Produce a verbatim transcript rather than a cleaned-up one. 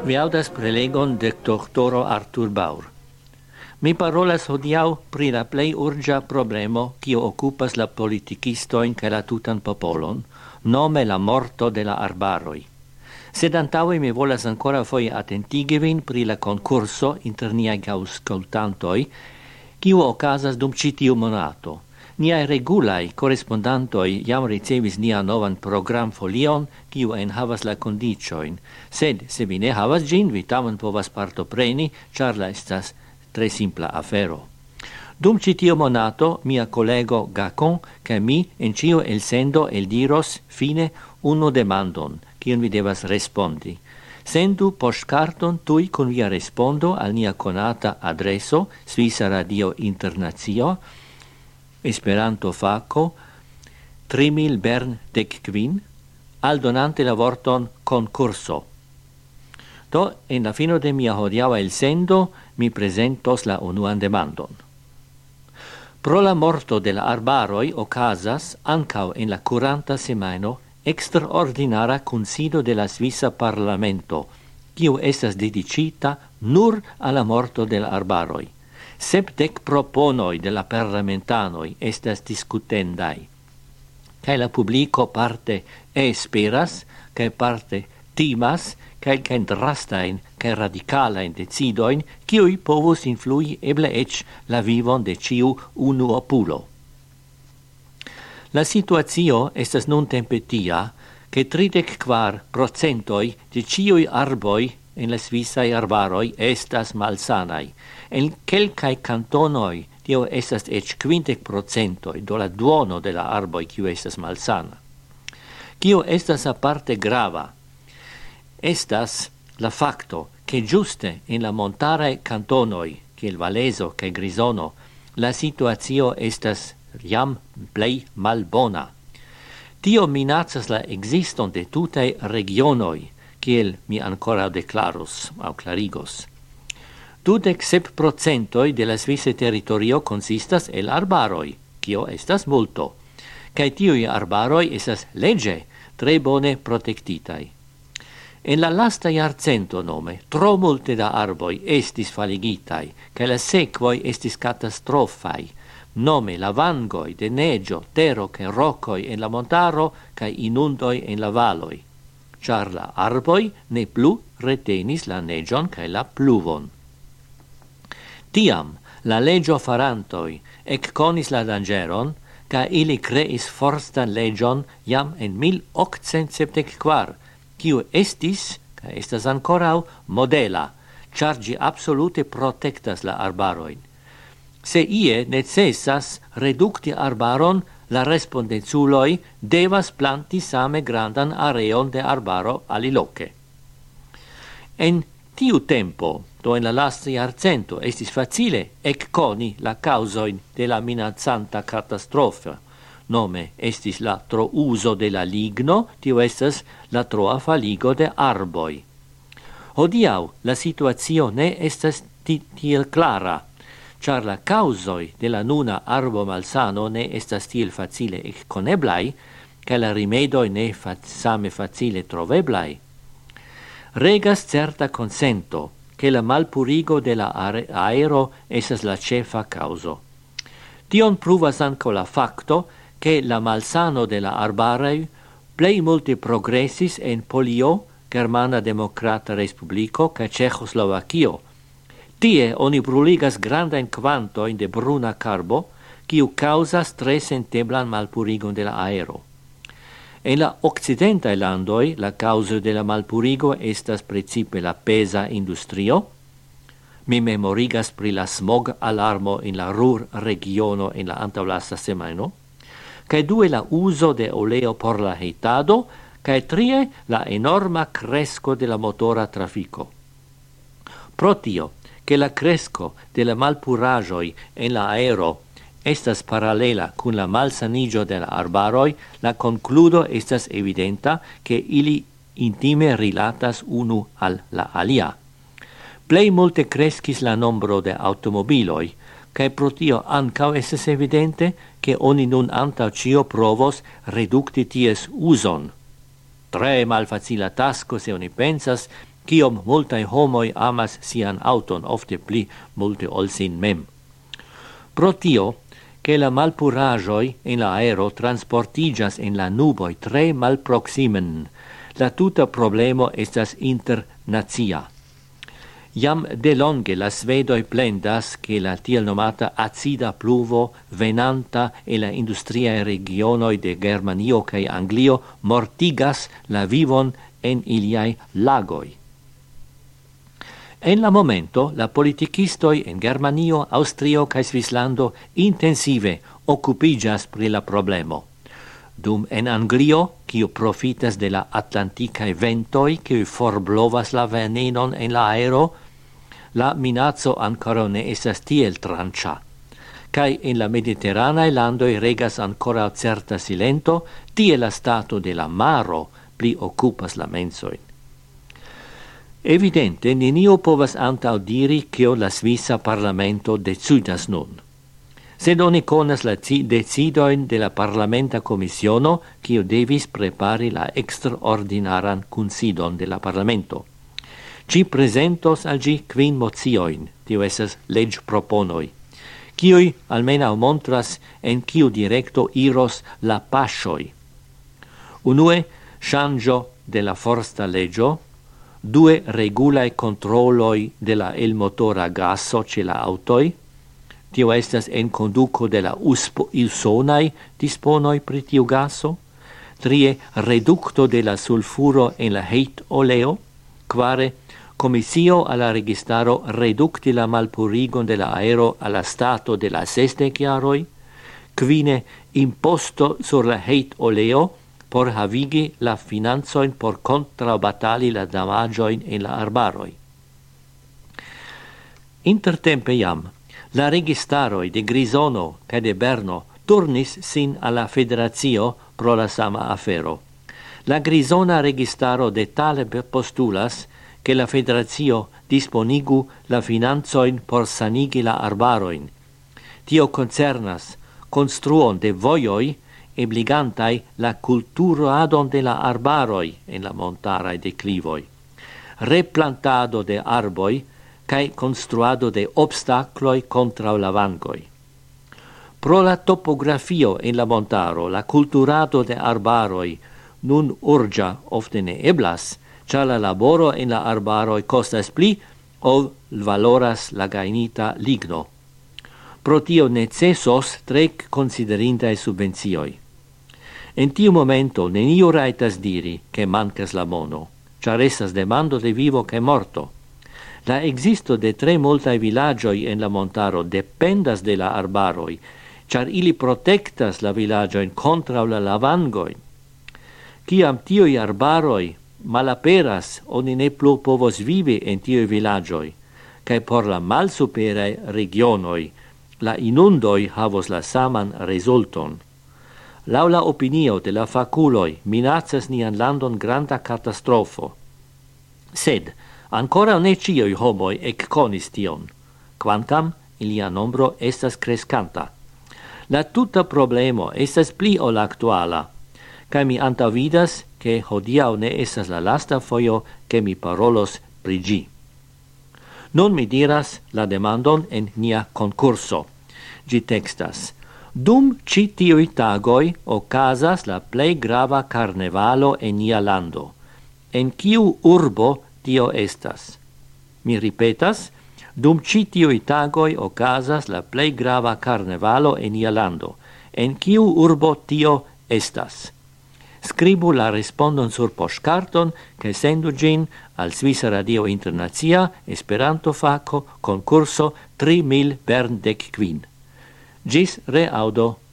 Vi audas prelegon de doktoro Arthur Baur. Mi parolas hodiaŭ pri la plej urĝa problemo, kiu okupas la politikistojn kaj la tutan popolon, nome la morto de la arbaroj. Sed antaŭe mi volas ancora foje atentigi vin pri la konkurso inter niaj aŭskultantoj, kiu okazas dum ĉi tiu monato. Niaj regulaj korespondantoj jam ricevis nia novan programfolion, kiu enhavas la kondiĉojn, sed se vi ne havas ĝin, vi tamen povas partopreni, ĉar la estas tre simpla afero. Dum ĉi tiu monato, mia kolego Gacon kaj mi en ĉiu elsendo eldiros fine unu demandon, kiun vi devas respondi. Sendu poŝtkarton tuj kun via respondo al nia konata adreso Svisa Radio Internacio, Esperanto Faco, tri mil Bern dek kvin, aldonante la vorton konkurso. Do, en la fino de mia hodiaŭa elsendo, mi presentos la unuan demandon. Pro la morto de la arbaroj okazas ankaŭ en la kuranta semajno eksterordinara kunsido de la Svisa Parlamento, kiu estas dedicita nur al la morto de la arbaroj. Sepdec proponoi de la parlamentanoi estas discutendai, cae la publico parte esperas, cae parte timas, cae cae drastain, cae radicalain decidoin, kiui povus influi eble ec la vivon de ciu unu opulo. La situatio estas nun tempe tia, che tridec quar procentoi de ciui arboi en la Svisai arbaroi estas malsanai. En quelcae cantonoi tio estas ec quindec procentoi, do la duono de la arboi kiu estas malsana. Kio estas aparte grava, estas la facto che giuste in la montarae cantonoi, kiel Valeso kaj Grisono, la situatio estas jam plei malbona. Tio minacas la existon de tutae regionoi, kiel mi ancora declarus au clarigos. Dudec sep procentoi de la Svisse territorio consistas el arbaroi, kio estas multo, cae tiui arbaroi estas lege tre bone protectitai. En la lasta jarcento nome, tro multe da arboi estis faligitai, cae la sequoi estis catastrofai, nome la vangoi de negio, tero cae rocoi en la montaro, cae inundoi en la valoi, char la arboi ne plu retenis la negion cae la pluvon. Tiam la legio farantoi ecconis la dangeron, ca ili creis forstan legion jam en mil octcent sepdec quar, kiu estis, ca estas ancorau, modela, char gi absolute protectas la arbaroin. Se ie necessas reducti arbaron, la respondenzuloi devas planti same grandan areon de arbaro aliloque. En tiu tempo, do en la lasta jarcento, estis facile ecconi la causoin de la minacanta catastrofa. Nome estis la tro uso de la ligno, tio estas la troa faligo de arboi. Hodiau la situatio ne estas tiel clara, char la causoi de la nuna arbo malsano ne estas tiel facile ecconeblai, ca la rimedoi ne fat same facile troveblai. Regas certa consento che la malpurigo de la aero esas la cefa causo. Tion pruvas anco la facto che la malsano de la arbarei plei multe progressis en Polio, Germana Demokrata Respubliko, ca Cecoslovakio. Tie oni bruligas grandain quantoin de bruna carbo, kiu causas tre senteblan malpurigon de la aero. En la occidentae landoi, la causa de la malpurigo estas precipe la pesa industrio. Mi memorigas pri la smog alarmo in la Ruhr regiono en la antaŭlasta semajno, kaj due la uso de oleo por la heitado, kaj trie la enorma cresco de la motora trafiko. Pro tio, che la cresco de la malpuraĵoj en la aero estas paralela kun la malsanigio de la arbaroj, la concludo estas evidenta che ili intime rilatas unu al la alia. Plei multe crescis la nombro de automobiloi, cae pro tio ancau estes evidente che oni nun antau cio provos reducti ties uson. Tre malfacila tasco se oni pensas kiom multae homoi amas sian auton, ofte pli multe ol sin mem. Pro tio, che la malpuragioi in la aero transportigas in la nuboi tre malproximen, la tuta problemo estas internazia. Iam de longe la svedoi plendas che la tiel nomata acida pluvo venanta e la industriae regionoi de Germanio cae Anglio mortigas la vivon en iliai lagoi. En la momento, la politicistoi en Germanio, Austrio cae Svislando intensive occupigas pri la problemo. Dum en Anglio, quiu profitas de la atlanticae ventoi, quiu forblovas la venenon en la aero, la minazzo ancora ne esas tiel trancha. Cae in la mediterranae landoi regas ancora certa silento, tie la stato de la maro pli occupas la mensoin. Evidente, nenio povas antau diri che la Svisa Parlamento decidas nun. Sed oni conas la decidoin de la Parlamenta Commissiono, quio devis prepari la extraordinaran kunsidon de la Parlamento. Ci presentos al gi quin mozioin, tio esas leg proponoi, quioi almena montras en quiu directo iros la pasioi. Unue, changio de la forsta legio, due regulae controloi de la el motora gaso ce la autoi, tio estas en conduco de la usonai disponoi pri tiu gaso, trie reducto de la sulfuro en la heit oleo, quare comissio alla registaro reducti la malpurigon de la aero alla stato de la seste chiaroi, quine imposto sur la heit oleo por havigi la finanzoin por contrabatali la damagioin en la arbaroi. Intertempe iam, la registaroi de Grisono ca de Berno turnis sin alla federazio pro la sama afero. La Grisona registaro de tale postulas che la federazio disponigu la finanzoin por sanigi la arbaroin. Tio concernas construon de voioi obligantai la culturadon de la arbaroi en la montarae declivoi, replantado de arboi cae construado de obstacloi contra la vangoi. Pro la topografio en la montaro, la culturado de arbaroi nun urgia ofte ne eblas, cia la laboro en la arbaroi costas pli ol valoras la gainita ligno. Pro tio necessos trec considerintae subvenzioi. En tiu momento neniu raitas diri che mancas la mono, char esas demando de vivo che morto. La existo de tre multae villagioi en la montaro dependas de la arbaroi, char ili protectas la villagioin contra la lavangoi. Ciam tioi arbaroi malaperas, oni ne plu povos vivi en tioi villagioi, cae por la malsuperae regionoi, la inundoi havos la saman resulton. Lau la opinio de la faculoi minacas nian landon granda catastrofo. Sed, ancora ne cioi homoi ecconis tion, quantam ilia nombro estas crescanta. La tuta problemo estas pli ol actuala, cae mi antavidas che hodiau ne estas la lasta foio che mi parolos pri gi. Nun mi diras la demandon en nia concurso. Gi textas: dum ci tiui tagoi ocasas la plei grava carnevalo en nia lando. En kiu urbo tio estas? Mi ripetas: dum ci tiui tagoi ocasas la plei grava carnevalo en nia lando. En kiu urbo tio estas? Scribu la respondon sur postcarton che sendu gin al Svisa Radio Internazia Esperanto Faco concurso tri mil Bern dec quin. Gis reaudo.